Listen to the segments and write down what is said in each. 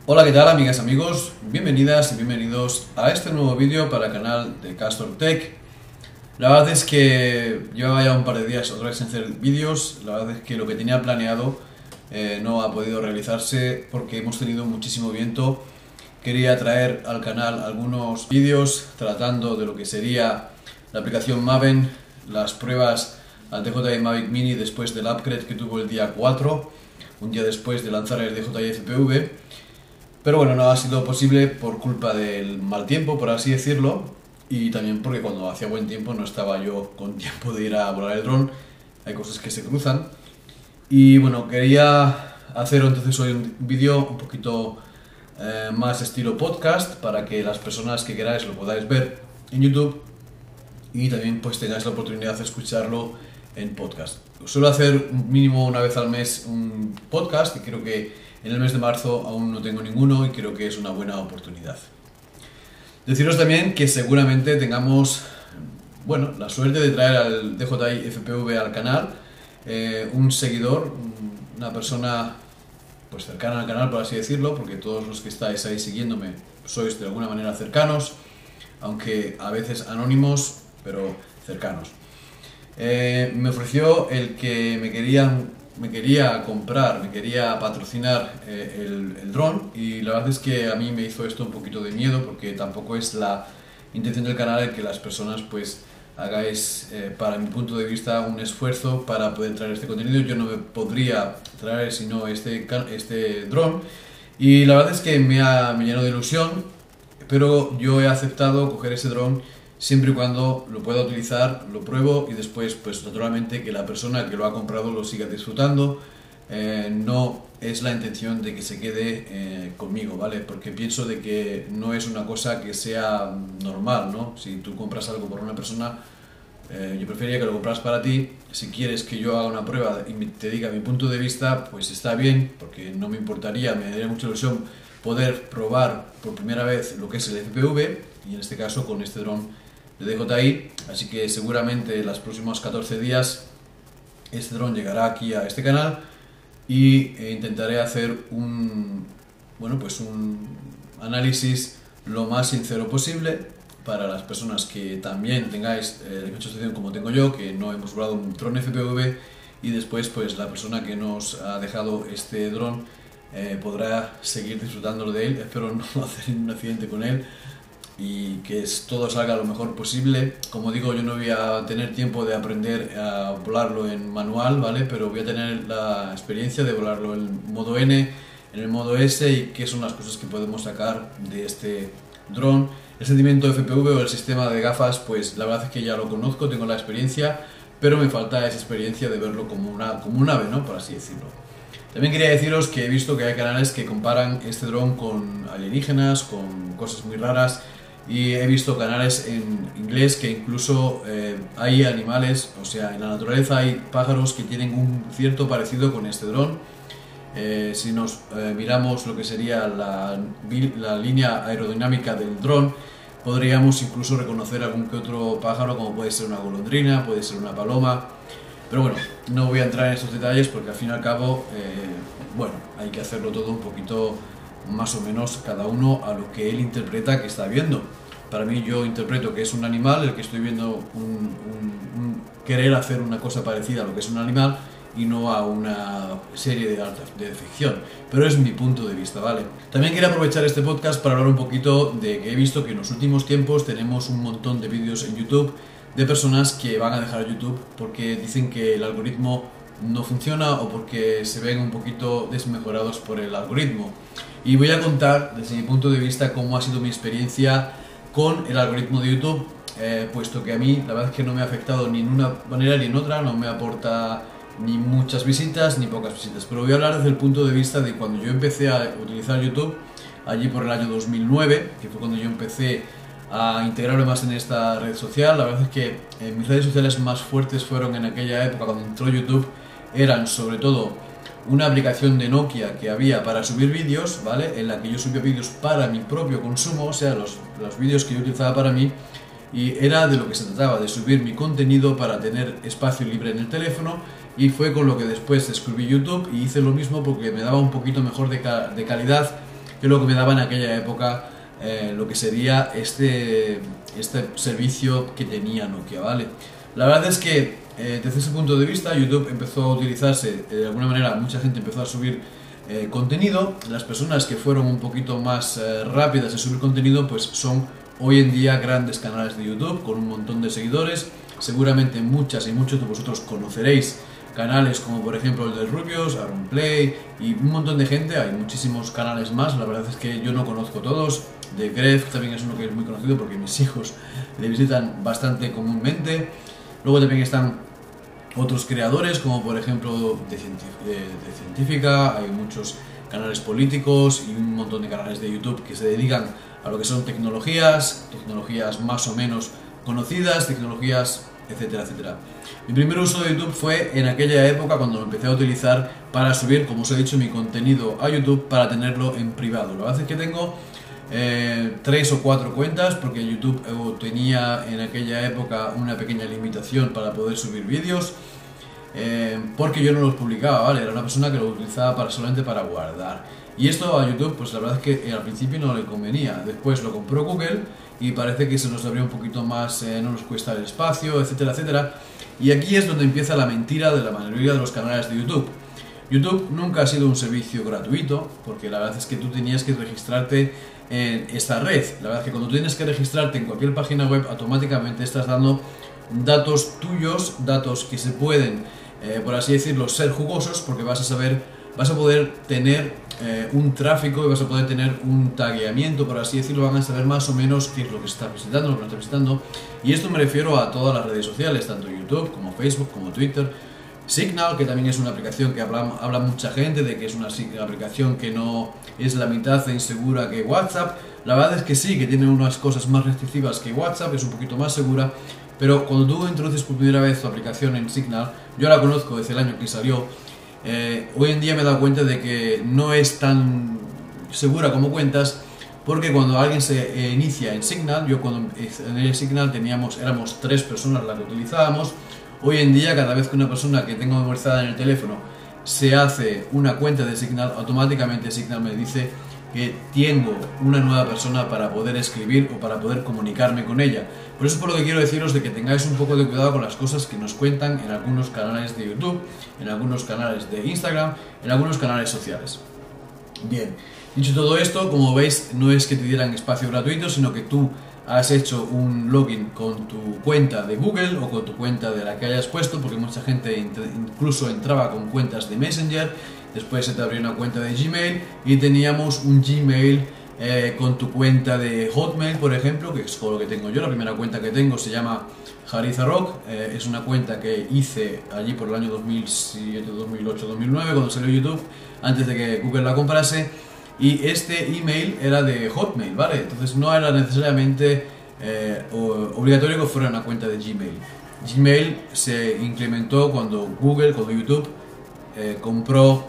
Hola, ¿qué tal, amigas, amigos? Bienvenidas y bienvenidos a este nuevo vídeo para el canal de Castor Tech. La verdad es que llevaba ya un par de días otra vez sin hacer vídeos. La verdad es que lo que tenía planeado no ha podido realizarse porque hemos tenido muchísimo viento. Quería traer al canal algunos vídeos tratando de lo que sería la aplicación Maven, las pruebas al DJI Mavic Mini después del upgrade que tuvo el día 4, un día después de lanzar el DJI FPV. Pero bueno, no ha sido posible por culpa del mal tiempo, por así decirlo, y también porque cuando hacía buen tiempo no estaba yo con tiempo de ir a volar el dron. Hay cosas que se cruzan. Y bueno, quería hacer entonces hoy un vídeo un poquito más estilo podcast para que las personas que queráis lo podáis ver en YouTube y también pues tengáis la oportunidad de escucharlo en podcast. Suelo hacer mínimo una vez al mes un podcast y creo que en el mes de marzo aún no tengo ninguno y creo que es una buena oportunidad. Deciros también que seguramente tengamos, bueno, la suerte de traer al DJI FPV al canal, un seguidor, una persona pues cercana al canal, por así decirlo, porque todos los que estáis ahí siguiéndome sois de alguna manera cercanos, aunque a veces anónimos, pero cercanos. Me ofreció el que me quería comprar, me quería patrocinar el dron, y la verdad es que a mí me hizo esto un poquito de miedo porque tampoco es la intención del canal el que las personas pues hagáis, para mi punto de vista, un esfuerzo para poder traer este contenido. Yo no me podría traer sino este dron, y la verdad es que me llenó de ilusión, pero yo he aceptado coger ese dron siempre y cuando lo pueda utilizar, lo pruebo y después, pues naturalmente, que la persona que lo ha comprado lo siga disfrutando. No es la intención de que se quede conmigo, ¿vale? Porque pienso de que no es una cosa que sea normal, ¿no? Si tú compras algo por una persona, yo preferiría que lo compras para ti. Si quieres que yo haga una prueba y te diga mi punto de vista, pues está bien, porque no me importaría, me daría mucha ilusión poder probar por primera vez lo que es el FPV, y en este caso con este dron de DJI. Así que seguramente en los próximos 14 días este dron llegará aquí a este canal y intentaré hacer un análisis lo más sincero posible para las personas que también tengáis la misma situación como tengo yo, que no hemos volado un dron FPV, y después pues la persona que nos ha dejado este dron podrá seguir disfrutándolo de él. Espero no hacer un accidente con él y que todo salga lo mejor posible. Como digo, yo no voy a tener tiempo de aprender a volarlo en manual, ¿vale? Pero voy a tener la experiencia de volarlo en modo N, en el modo S, y qué son las cosas que podemos sacar de este dron. El sentimiento de FPV o el sistema de gafas, pues la verdad es que ya lo conozco, tengo la experiencia, pero me falta esa experiencia de verlo como un ave, ¿no? Por así decirlo. También quería deciros que he visto que hay canales que comparan este dron con alienígenas, con cosas muy raras, y he visto canales en inglés que incluso hay animales, o sea, en la naturaleza hay pájaros que tienen un cierto parecido con este dron. Si nos miramos lo que sería la línea aerodinámica del dron, podríamos incluso reconocer algún que otro pájaro, como puede ser una golondrina, puede ser una paloma. Pero bueno, no voy a entrar en estos detalles porque al fin y al cabo, bueno, hay que hacerlo todo un poquito más o menos cada uno a lo que él interpreta que está viendo. Para mí, yo interpreto que es un animal el que estoy viendo, querer hacer una cosa parecida a lo que es un animal y no a una serie de ficción. Pero es mi punto de vista, ¿vale? También quería aprovechar este podcast para hablar un poquito de que he visto que en los últimos tiempos tenemos un montón de vídeos en YouTube de personas que van a dejar YouTube porque dicen que el algoritmo no funciona o porque se ven un poquito desmejorados por el algoritmo. Y voy a contar desde mi punto de vista cómo ha sido mi experiencia con el algoritmo de YouTube, puesto que a mí la verdad es que no me ha afectado ni en una manera ni en otra, no me aporta ni muchas visitas ni pocas visitas. Pero voy a hablar desde el punto de vista de cuando yo empecé a utilizar YouTube, allí por el año 2009, que fue cuando yo empecé a integrarme más en esta red social. La verdad es que mis redes sociales más fuertes fueron en aquella época, cuando entró YouTube, eran sobre todo una aplicación de Nokia que había para subir vídeos, ¿vale? En la que yo subía vídeos para mi propio consumo, o sea, los vídeos que yo utilizaba para mí, y era de lo que se trataba, de subir mi contenido para tener espacio libre en el teléfono, y fue con lo que después descubrí YouTube y hice lo mismo porque me daba un poquito mejor de calidad que lo que me daba en aquella época lo que sería este servicio que tenía Nokia, ¿vale? La verdad es que desde ese punto de vista YouTube empezó a utilizarse de alguna manera, mucha gente empezó a subir contenido. Las personas que fueron un poquito más rápidas en subir contenido pues son hoy en día grandes canales de YouTube con un montón de seguidores. Seguramente muchas y muchos de vosotros conoceréis canales como por ejemplo el de Rubius, Auronplay y un montón de gente. Hay muchísimos canales más, la verdad es que yo no conozco todos. De Gref también es uno que es muy conocido porque mis hijos le visitan bastante comúnmente. Luego también están otros creadores como por ejemplo de científica, hay muchos canales políticos y un montón de canales de YouTube que se dedican a lo que son tecnologías más o menos conocidas, tecnologías, etcétera, etcétera. Mi primer uso de YouTube fue en aquella época cuando lo empecé a utilizar para subir, como os he dicho, mi contenido a YouTube para tenerlo en privado. La verdad es que tengo 3 o 4 cuentas porque YouTube tenía en aquella época una pequeña limitación para poder subir vídeos porque yo no los publicaba, ¿vale? Era una persona que lo utilizaba solamente para guardar. Y esto a YouTube, pues la verdad es que al principio no le convenía. Después lo compró Google y parece que se nos abrió un poquito más, no nos cuesta el espacio, etcétera, etcétera. Y aquí es donde empieza la mentira de la mayoría de los canales de YouTube. YouTube nunca ha sido un servicio gratuito, porque la verdad es que tú tenías que registrarte en esta red. La verdad es que cuando tú tienes que registrarte en cualquier página web, automáticamente estás dando datos tuyos, datos que se pueden, por así decirlo, ser jugosos, porque vas a poder tener un tráfico y vas a poder tener un tagueamiento, por así decirlo. Van a saber más o menos qué es lo que se está visitando, lo que no está visitando. Y esto me refiero a todas las redes sociales, tanto YouTube como Facebook, como Twitter. Signal, que también es una aplicación que habla mucha gente de que es una aplicación que no es la mitad de insegura que WhatsApp. La verdad es que sí, que tiene unas cosas más restrictivas que WhatsApp, es un poquito más segura. Pero cuando tú introduces por primera vez tu aplicación en Signal, yo la conozco desde el año que salió, hoy en día me he dado cuenta de que no es tan segura como cuentas, porque cuando alguien se inicia en Signal, yo cuando en el Signal éramos 3 personas las que utilizábamos. Hoy en día, cada vez que una persona que tengo memorizada en el teléfono se hace una cuenta de Signal, automáticamente Signal me dice que tengo una nueva persona para poder escribir o para poder comunicarme con ella. Por eso es por lo que quiero deciros de que tengáis un poco de cuidado con las cosas que nos cuentan en algunos canales de YouTube, en algunos canales de Instagram, en algunos canales sociales. Bien, dicho todo esto, como veis, no es que te dieran espacio gratuito, sino que tú has hecho un login con tu cuenta de Google o con tu cuenta de la que hayas puesto, porque mucha gente incluso entraba con cuentas de Messenger, después se te abrió una cuenta de Gmail y teníamos un Gmail con tu cuenta de Hotmail, por ejemplo, que es con lo que tengo yo. La primera cuenta que tengo se llama Hariza Rock, es una cuenta que hice allí por el año 2007, 2008, 2009, cuando salió YouTube, antes de que Google la comprase. Y este email era de Hotmail, ¿vale? Entonces no era necesariamente obligatorio que fuera una cuenta de Gmail. Gmail se incrementó cuando YouTube compró,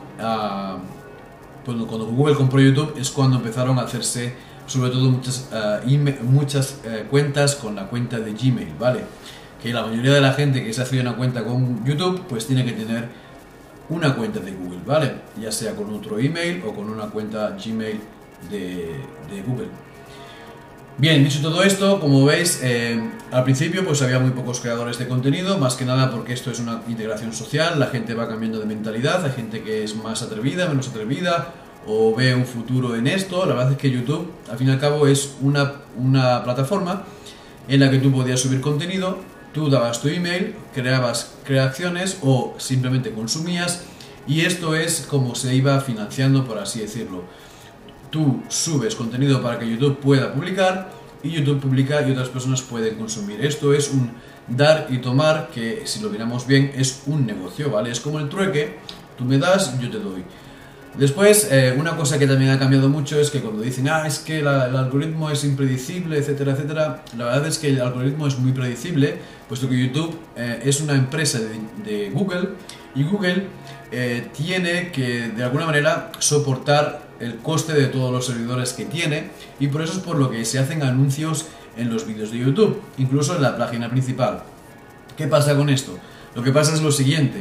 cuando Google compró YouTube, es cuando empezaron a hacerse sobre todo muchas cuentas con la cuenta de Gmail, ¿vale? Que la mayoría de la gente que se hace una cuenta con YouTube pues tiene que tener una cuenta de Google, ¿vale? Ya sea con otro email o con una cuenta Gmail de Google. Bien, dicho todo esto, como veis, al principio pues había muy pocos creadores de contenido, más que nada porque esto es una integración social, la gente va cambiando de mentalidad, hay gente que es más atrevida, menos atrevida, o ve un futuro en esto. La verdad es que YouTube, al fin y al cabo, es una plataforma en la que tú podías subir contenido. Tú dabas tu email, creabas creaciones o simplemente consumías, y esto es como se iba financiando, por así decirlo. Tú subes contenido para que YouTube pueda publicar y YouTube publica y otras personas pueden consumir. Esto es un dar y tomar que, si lo miramos bien, es un negocio, ¿vale? Es como el trueque, tú me das, yo te doy. Después, una cosa que también ha cambiado mucho es que cuando dicen, es que el algoritmo es impredecible, etcétera, etcétera, la verdad es que el algoritmo es muy predecible, puesto que YouTube es una empresa de Google, y Google tiene que, de alguna manera, soportar el coste de todos los servidores que tiene, y por eso es por lo que se hacen anuncios en los vídeos de YouTube, incluso en la página principal. ¿Qué pasa con esto? Lo que pasa es lo siguiente: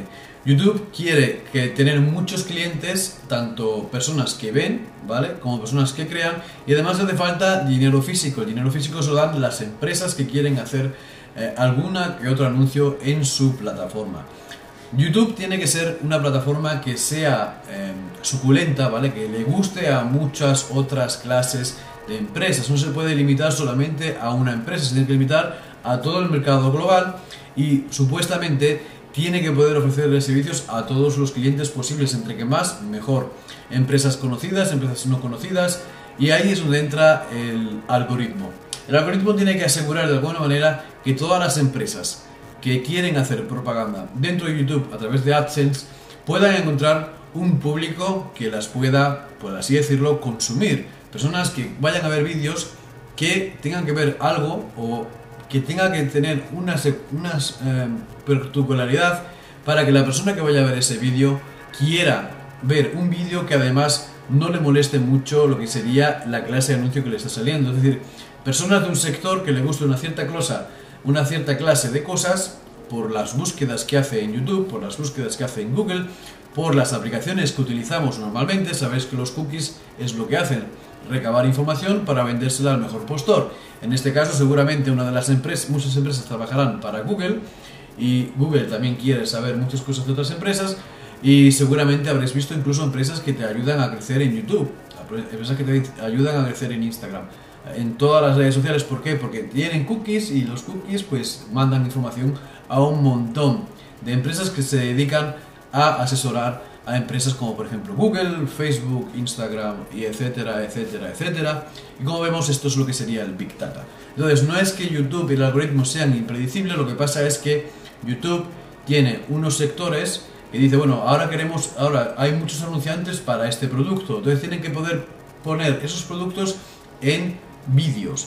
YouTube quiere tener muchos clientes, tanto personas que ven, ¿vale?, como personas que crean, y además hace falta dinero físico. El dinero físico se lo dan las empresas que quieren hacer alguna que otro anuncio en su plataforma. YouTube tiene que ser una plataforma que sea suculenta, ¿vale?, que le guste a muchas otras clases de empresas. No se puede limitar solamente a una empresa, se tiene que limitar a todo el mercado global y supuestamente tiene que poder ofrecerle servicios a todos los clientes posibles, entre que más, mejor. Empresas conocidas, empresas no conocidas, y ahí es donde entra el algoritmo. El algoritmo tiene que asegurar de alguna manera que todas las empresas que quieren hacer propaganda dentro de YouTube a través de AdSense puedan encontrar un público que las pueda, por así decirlo, consumir. Personas que vayan a ver vídeos que tengan que ver algo o que tenga que tener una particularidad para que la persona que vaya a ver ese vídeo quiera ver un vídeo que además no le moleste mucho lo que sería la clase de anuncio que le está saliendo. Es decir, personas de un sector que le guste una cierta clase de cosas por las búsquedas que hace en YouTube, por las búsquedas que hace en Google, por las aplicaciones que utilizamos normalmente. Sabéis que los cookies es lo que hacen, recabar información para vendérsela al mejor postor. En este caso seguramente una de las empresas, muchas empresas trabajarán para Google, y Google también quiere saber muchas cosas de otras empresas, y seguramente habréis visto incluso empresas que te ayudan a crecer en YouTube, empresas que te ayudan a crecer en Instagram, en todas las redes sociales. ¿Por qué? Porque tienen cookies, y los cookies pues mandan información a un montón de empresas que se dedican a asesorar a empresas como por ejemplo Google, Facebook, Instagram, y etcétera, etcétera, etcétera. Y como vemos, esto es lo que sería el Big Data. Entonces, no es que YouTube y el algoritmo sean impredecibles, lo que pasa es que YouTube tiene unos sectores que dice, bueno, ahora hay muchos anunciantes para este producto, entonces tienen que poder poner esos productos en vídeos.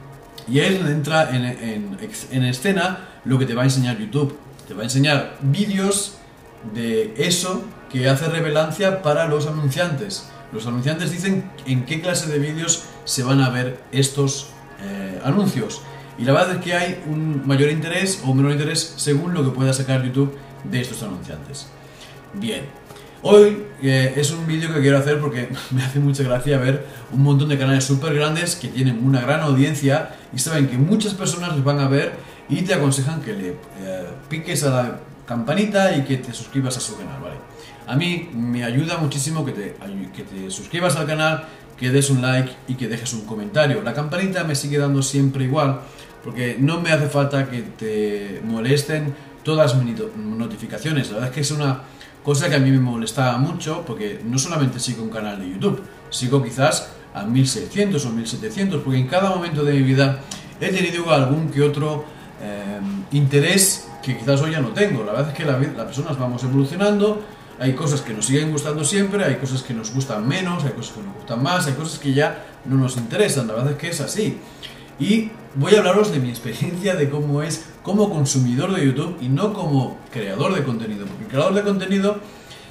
Y ahí es donde entra en escena lo que te va a enseñar YouTube. Te va a enseñar vídeos de eso que hace relevancia para los anunciantes. Los anunciantes dicen en qué clase de vídeos se van a ver estos anuncios. Y la verdad es que hay un mayor interés o menor interés según lo que pueda sacar YouTube de estos anunciantes. Bien, hoy es un vídeo que quiero hacer porque me hace mucha gracia ver un montón de canales súper grandes que tienen una gran audiencia y saben que muchas personas les van a ver y te aconsejan que le piques a la campanita y que te suscribas a su canal, ¿vale? A mí me ayuda muchísimo que te suscribas al canal, que des un like y que dejes un comentario. La campanita me sigue dando siempre igual, porque no me hace falta que te molesten todas mis notificaciones. La verdad es que es una cosa que a mí me molestaba mucho, porque no solamente sigo un canal de YouTube, sigo quizás a 1600 o 1700, porque en cada momento de mi vida he tenido algún que otro interés que quizás hoy ya no tengo. La verdad es que las personas vamos evolucionando, hay cosas que nos siguen gustando siempre, hay cosas que nos gustan menos, hay cosas que nos gustan más, hay cosas que ya no nos interesan. La verdad es que es así. Y voy a hablaros de mi experiencia de cómo es como consumidor de YouTube y no como creador de contenido. Porque el creador de contenido,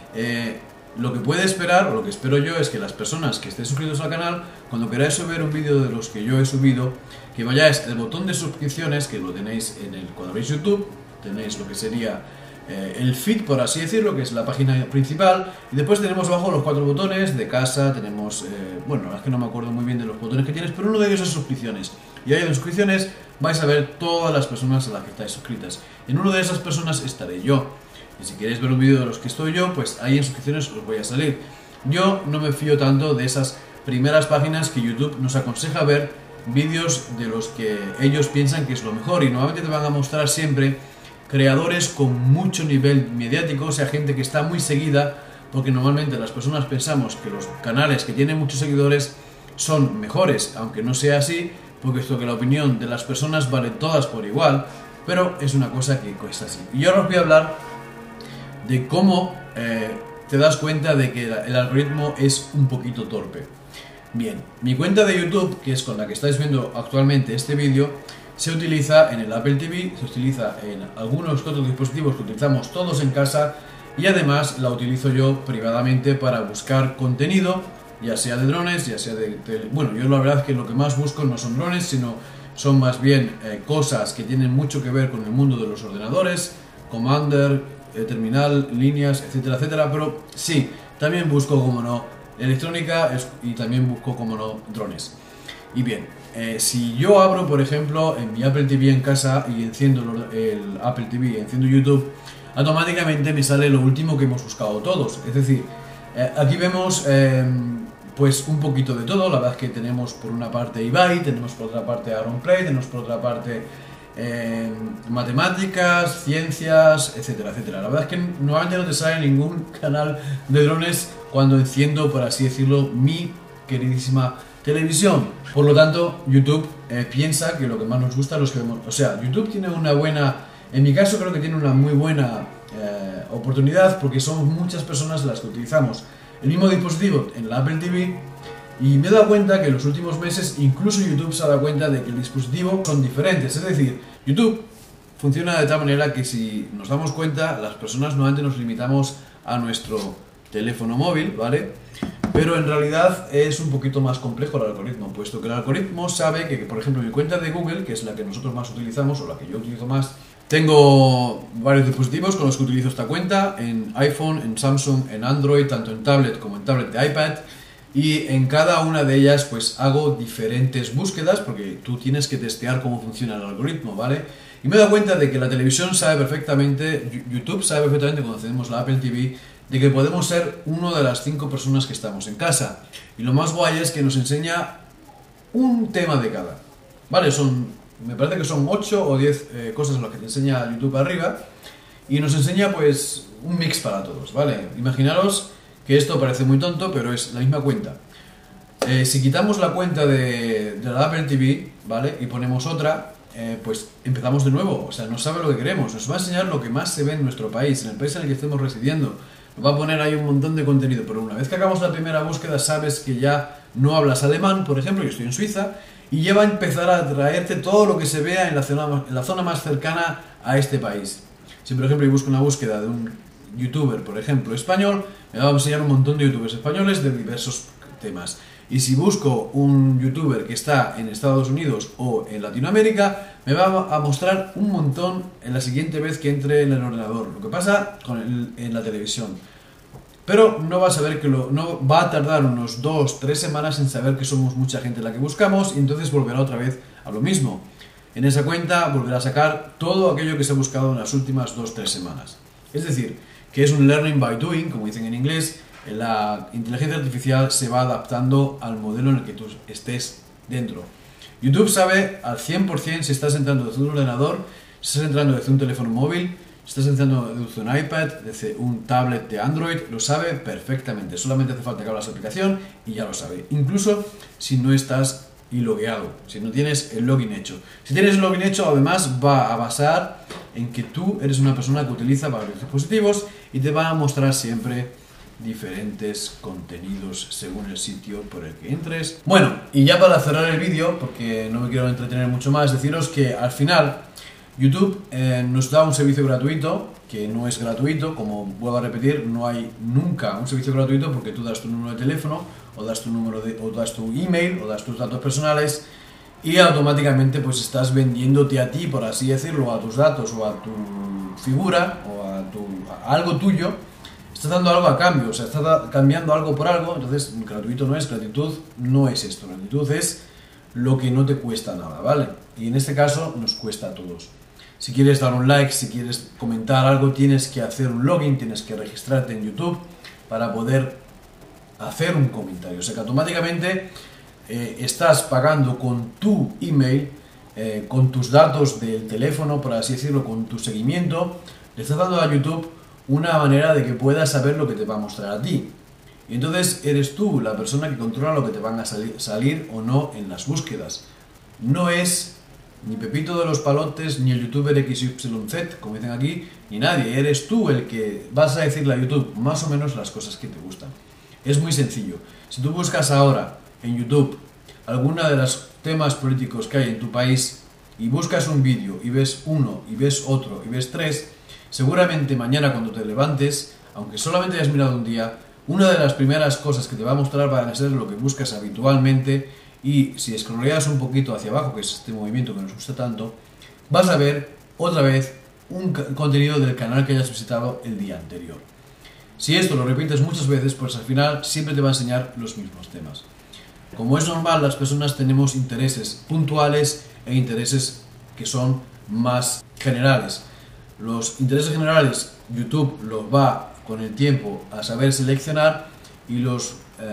lo que puede esperar, o lo que espero yo, es que las personas que estén suscritos al canal, cuando queráis ver un vídeo de los que yo he subido, que vayáis al botón de suscripciones, que lo tenéis cuando veis YouTube, tenéis lo que sería el feed, por así decirlo, que es la página principal, y después tenemos abajo los 4 botones de casa, tenemos, bueno, la verdad es que no me acuerdo muy bien de los botones que tienes, pero uno de ellos es suscripciones, y ahí en suscripciones vais a ver todas las personas a las que estáis suscritas. En una de esas personas estaré yo, y si queréis ver un vídeo de los que estoy yo, pues ahí en suscripciones os voy a salir. Yo no me fío tanto de esas primeras páginas que YouTube nos aconseja ver vídeos de los que ellos piensan que es lo mejor, y normalmente te van a mostrar siempre creadores con mucho nivel mediático, o sea, gente que está muy seguida, porque normalmente las personas pensamos que los canales que tienen muchos seguidores son mejores, aunque no sea así, porque esto que la opinión de las personas vale todas por igual, pero es una cosa que es así. Y ahora os voy a hablar de cómo te das cuenta de que el algoritmo es un poquito torpe. Bien, mi cuenta de YouTube, que es con la que estáis viendo actualmente este vídeo, se utiliza en el Apple TV, se utiliza en algunos otros dispositivos que utilizamos todos en casa, y además la utilizo yo privadamente para buscar contenido, ya sea de drones, ya sea bueno, yo la verdad es que lo que más busco no son drones, sino son más bien cosas que tienen mucho que ver con el mundo de los ordenadores, Commander, terminal, líneas, etcétera, etcétera, pero sí, también busco, como no, electrónica y también busco, como no, drones. Y bien, si yo abro, por ejemplo, en mi Apple TV en casa y enciendo el Apple TV y enciendo YouTube, automáticamente me sale lo último que hemos buscado todos. Es decir, aquí vemos pues un poquito de todo. La verdad es que tenemos por una parte Ibai, tenemos por otra parte Auronplay, tenemos por otra parte matemáticas, ciencias, etcétera, etcétera. La verdad es que normalmente no te sale ningún canal de drones cuando enciendo, por así decirlo, mi queridísima televisión. Por lo tanto, YouTube piensa que lo que más nos gusta es los que vemos. O sea, YouTube tiene una buena, en mi caso creo que tiene una muy buena oportunidad, porque somos muchas personas las que utilizamos el mismo dispositivo en la Apple TV, y me he dado cuenta que en los últimos meses incluso YouTube se ha dado cuenta de que el dispositivo son diferentes. Es decir, YouTube funciona de tal manera que, si nos damos cuenta, las personas normalmente nos limitamos a nuestro teléfono móvil, ¿vale? Pero en realidad es un poquito más complejo el algoritmo, puesto que el algoritmo sabe que, por ejemplo, mi cuenta de Google, que es la que nosotros más utilizamos, o la que yo utilizo más, tengo varios dispositivos con los que utilizo esta cuenta, en iPhone, en Samsung, en Android, tanto en tablet como en tablet de iPad, y en cada una de ellas pues hago diferentes búsquedas, porque tú tienes que testear cómo funciona el algoritmo, ¿vale? Y me he dado cuenta de que la televisión sabe perfectamente, YouTube sabe perfectamente cuando tenemos la Apple TV, de que podemos ser una de las 5 personas que estamos en casa. Y lo más guay es que nos enseña un tema de cada, ¿vale? Me parece que son 8 o 10 cosas las que te enseña YouTube arriba, y nos enseña pues un mix para todos, ¿vale? Imaginaros que esto parece muy tonto, pero es la misma cuenta. Si quitamos la cuenta de la Apple TV, ¿vale? Y ponemos otra, pues empezamos de nuevo. O sea, no sabe lo que queremos. Nos va a enseñar lo que más se ve en nuestro país, en el país en el que estemos residiendo. Nos va a poner ahí un montón de contenido, pero una vez que acabamos la primera búsqueda, sabes que ya no hablas alemán, por ejemplo, yo estoy en Suiza, y ya va a empezar a traerte todo lo que se vea en la zona más cercana a este país. Si, por ejemplo, yo busco una búsqueda de un youtuber, por ejemplo, español, me va a enseñar un montón de youtubers españoles de diversos temas. Y si busco un youtuber que está en Estados Unidos o en Latinoamérica, me va a mostrar un montón en la siguiente vez que entre en el ordenador. Lo que pasa en la televisión. Pero no va a saber que no va a tardar unos 2-3 semanas en saber que somos mucha gente la que buscamos, y entonces volverá otra vez a lo mismo. En esa cuenta volverá a sacar todo aquello que se ha buscado en las últimas 2-3 semanas. Es decir, que es un learning by doing, como dicen en inglés. La inteligencia artificial se va adaptando al modelo en el que tú estés dentro. YouTube sabe al 100% si estás entrando desde un ordenador, si estás entrando desde un teléfono móvil, si estás entrando desde un iPad, desde un tablet de Android, lo sabe perfectamente. Solamente hace falta que abras la aplicación y ya lo sabe. Incluso si no estás logueado, si no tienes el login hecho. Si tienes el login hecho, además va a basar en que tú eres una persona que utiliza varios dispositivos y te va a mostrar siempre diferentes contenidos según el sitio por el que entres. Bueno, y ya para cerrar el vídeo, porque no me quiero entretener mucho más, deciros que al final YouTube nos da un servicio gratuito, que no es gratuito, como vuelvo a repetir, no hay nunca un servicio gratuito, porque tú das tu número de teléfono, o das tu o das tu email, o das tus datos personales, y automáticamente pues estás vendiéndote a ti, por así decirlo, a tus datos o a tu figura o a algo tuyo. Estás dando algo a cambio, o sea, estás cambiando algo por algo. Entonces gratuito no es, gratitud no es esto. Gratitud es lo que no te cuesta nada, ¿vale? Y en este caso nos cuesta a todos. Si quieres dar un like, si quieres comentar algo, tienes que hacer un login, tienes que registrarte en YouTube para poder hacer un comentario. O sea que automáticamente estás pagando con tu email, con tus datos del teléfono, por así decirlo, con tu seguimiento, le estás dando a YouTube una manera de que puedas saber lo que te va a mostrar a ti. Y entonces eres tú la persona que controla lo que te van a salir o no en las búsquedas. No es ni Pepito de los Palotes, ni el youtuber XYZ, como dicen aquí, ni nadie. Eres tú el que vas a decirle a YouTube más o menos las cosas que te gustan. Es muy sencillo. Si tú buscas ahora en YouTube alguna de los temas políticos que hay en tu país y buscas un vídeo y ves uno, y ves otro, y ves 3, seguramente mañana cuando te levantes, aunque solamente hayas mirado un día, una de las primeras cosas que te va a mostrar van a ser lo que buscas habitualmente, y si scrolleas un poquito hacia abajo, que es este movimiento que nos gusta tanto, vas a ver otra vez un contenido del canal que hayas visitado el día anterior. Si esto lo repites muchas veces, pues al final siempre te va a enseñar los mismos temas. Como es normal, las personas tenemos intereses puntuales e intereses que son más generales. Los intereses generales YouTube los va con el tiempo a saber seleccionar, y los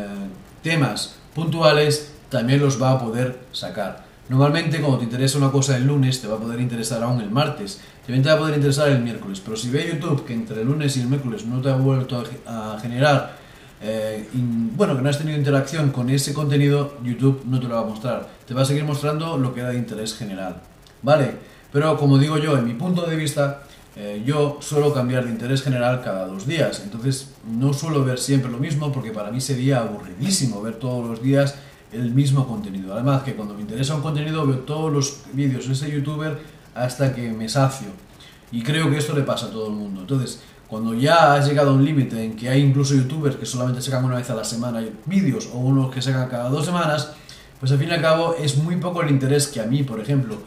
temas puntuales también los va a poder sacar. Normalmente cuando te interesa una cosa el lunes, te va a poder interesar aún el martes, también te va a poder interesar el miércoles, pero si ve YouTube que entre el lunes y el miércoles no te ha vuelto a generar, que no has tenido interacción con ese contenido, YouTube no te lo va a mostrar, te va a seguir mostrando lo que era de interés general, ¿vale? Pero como digo yo, en mi punto de vista, yo suelo cambiar de interés general cada 2 días, entonces no suelo ver siempre lo mismo, porque para mí sería aburridísimo ver todos los días el mismo contenido. Además que cuando me interesa un contenido veo todos los vídeos de ese youtuber hasta que me sacio, y creo que esto le pasa a todo el mundo. Entonces, cuando ya has llegado a un límite en que hay incluso youtubers que solamente sacan una vez a la semana vídeos, o unos que sacan cada 2 semanas, pues al fin y al cabo es muy poco el interés que a mí, por ejemplo,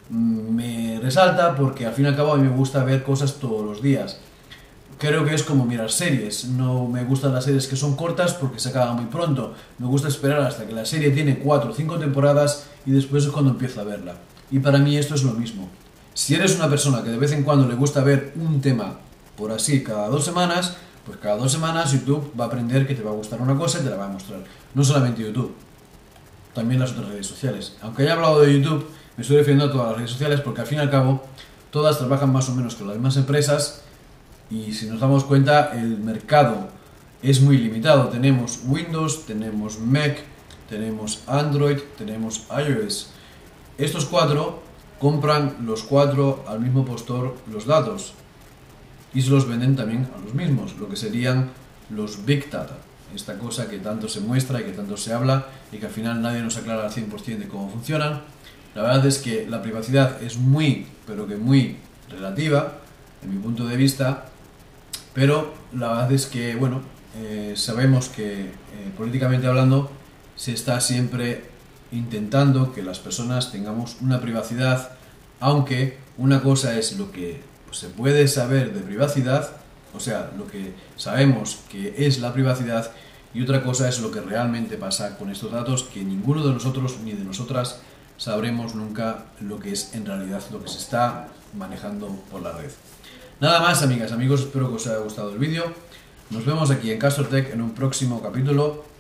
me resalta, porque al fin y al cabo a mí me gusta ver cosas todos los días. Creo que es como mirar series. No me gustan las series que son cortas porque se acaban muy pronto. Me gusta esperar hasta que la serie tiene 4 o 5 temporadas y después es cuando empiezo a verla. Y para mí esto es lo mismo. Si eres una persona que de vez en cuando le gusta ver un tema, por así, cada 2 semanas, pues cada 2 semanas YouTube va a aprender que te va a gustar una cosa y te la va a mostrar. No solamente YouTube, también las otras redes sociales. Aunque haya hablado de YouTube, me estoy refiriendo a todas las redes sociales, porque al fin y al cabo todas trabajan más o menos con las mismas empresas. Y si nos damos cuenta, el mercado es muy limitado. Tenemos Windows, tenemos Mac, tenemos Android, tenemos iOS. Estos 4 compran los 4 al mismo postor los datos y se los venden también a los mismos, lo que serían los Big Data. Esta cosa que tanto se muestra y que tanto se habla y que al final nadie nos aclara al 100% de cómo funcionan. La verdad es que la privacidad es muy, pero que muy relativa, en mi punto de vista. Pero la verdad es que, sabemos que políticamente hablando se está siempre intentando que las personas tengamos una privacidad, aunque una cosa es lo que se puede saber de privacidad, o sea, lo que sabemos que es la privacidad, y otra cosa es lo que realmente pasa con estos datos, que ninguno de nosotros ni de nosotras sabremos nunca lo que es en realidad lo que se está manejando por la red. Nada más, amigas, amigos, espero que os haya gustado el vídeo. Nos vemos aquí en Castor Tech en un próximo capítulo.